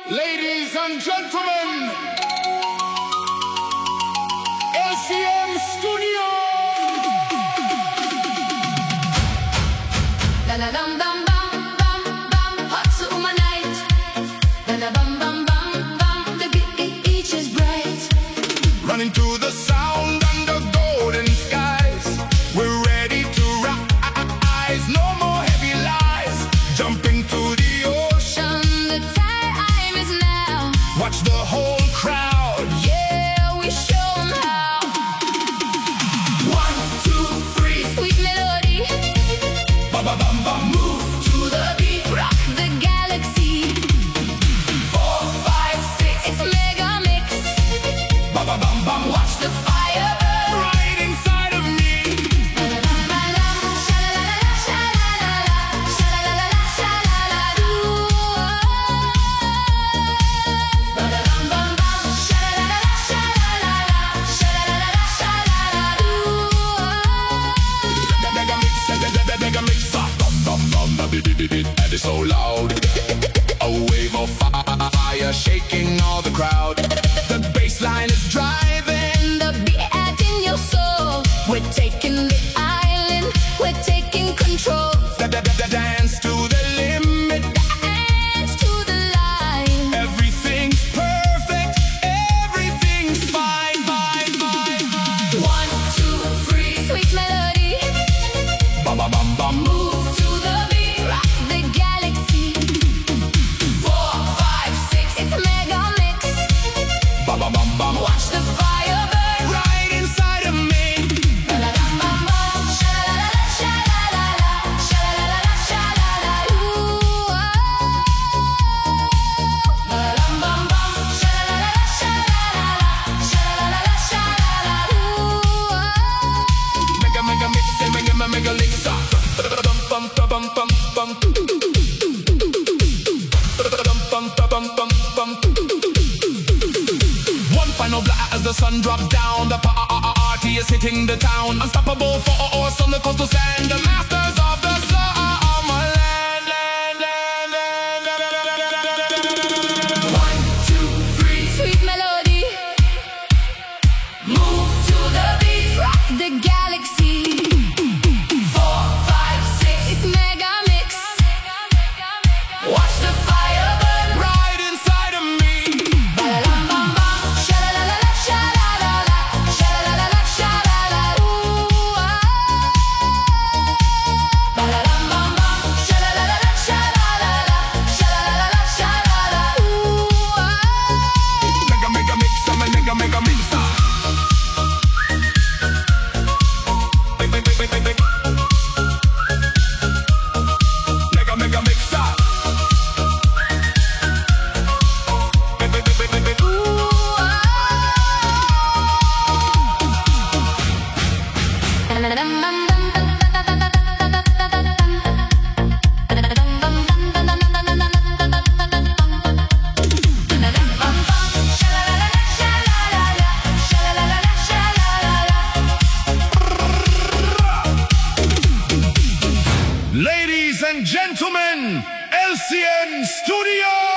Ladies and gentlemen, LCM Studio. La la dum dum bum bum bum, hot summer night. La la bum bum bum bum, the beach is bright. Running to the sound under golden skies. We're ready to rise. No more heavy lies. Jumping to the ocean. The time is now. Watch the whole crowd. Yeah, we show 'em how. 1, 2, 3. Sweet melody. Ba ba bum bum. Move to the beat. Rock the galaxy. 4, 5, 6. It's mega mix. Ba ba bum bum. Watch the fire burn. Right inside of me. And it's so loud. A wave of fire shaking all the crowd. The bass line is driving. The beat in your soul. We're taking the island. We're taking control. Dance to the limit. Dance to the line. Everything's perfect. Everything's fine, fine, fine. 1, 2, 3. Sweet melody. Bum bum bum bum. Move to the beat. Rock the galaxy. 4, 5, 6. It's mega mix. Bum bum bum bum. Watch the fire burn. Right inside of me. Mega mix up. Bum bum bum bum bum. Bum bum bum bum. One final blast as the sun drops down. The party is hitting the town. Unstoppable for us on the coastal sand. The masters of the summer land. 1, 2, 3. Sweet melody. Move to the beat. Rock the galaxy. 4, 5, 6. It's mega mix. Watch the fire burn. Right inside of me. Ba-la-lam-bum-bum. Sha-la-la-la-la, sha-la-la-la. Sha-la-la-la-la, sha-la-la. Ooh, ah. Ba-la-lam-bum-bum. Sha-la-la-la-la, sha-la-la-la. Sha-la-la-la-la, sha-la-la. Ooh, ah. Mega mix, I'm a mega mixer. Mega mixer. Ooh, ah. Ladies and gentlemen, LCN Studio.